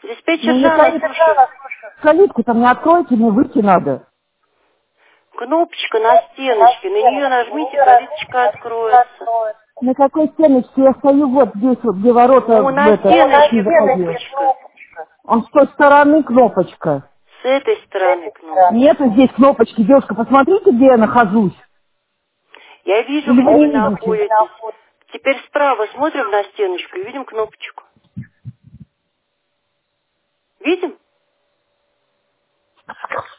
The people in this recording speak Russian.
Диспетчер Ну, Жанна, слушаю. калитку-то мне откройте, мне выйти надо. Кнопочка на стеночке, на нее нажмите, калиточка откроется. На какой стеночке? Я стою вот здесь, вот, где ворота Ну, в на это, стеночке не заходил. кнопочка. Он с той стороны кнопочка. С этой стороны кнопочка. Нету здесь кнопочки. Девушка, посмотрите, где я нахожусь. Я вижу, Или вы где не вы видите? находитесь. Теперь справа смотрим на стеночку и видим кнопочку. Видим?